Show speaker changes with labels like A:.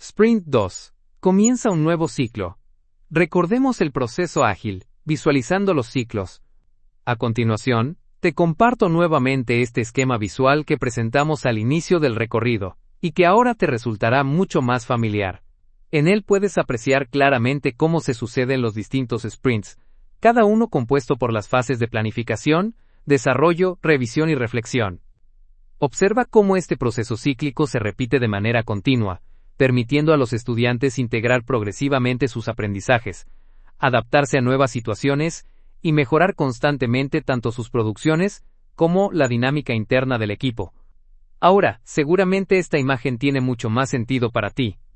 A: Sprint 2. Comienza un nuevo ciclo. Recordemos el proceso ágil, visualizando los ciclos. A continuación, te comparto nuevamente este esquema visual que presentamos al inicio del recorrido, y que ahora te resultará mucho más familiar. En él puedes apreciar claramente cómo se suceden los distintos sprints, cada uno compuesto por las fases de planificación, desarrollo, revisión y reflexión. Observa cómo este proceso cíclico se repite de manera continua, permitiendo a los estudiantes integrar progresivamente sus aprendizajes, adaptarse a nuevas situaciones y mejorar constantemente tanto sus producciones como la dinámica interna del equipo. Ahora, seguramente esta imagen tiene mucho más sentido para ti.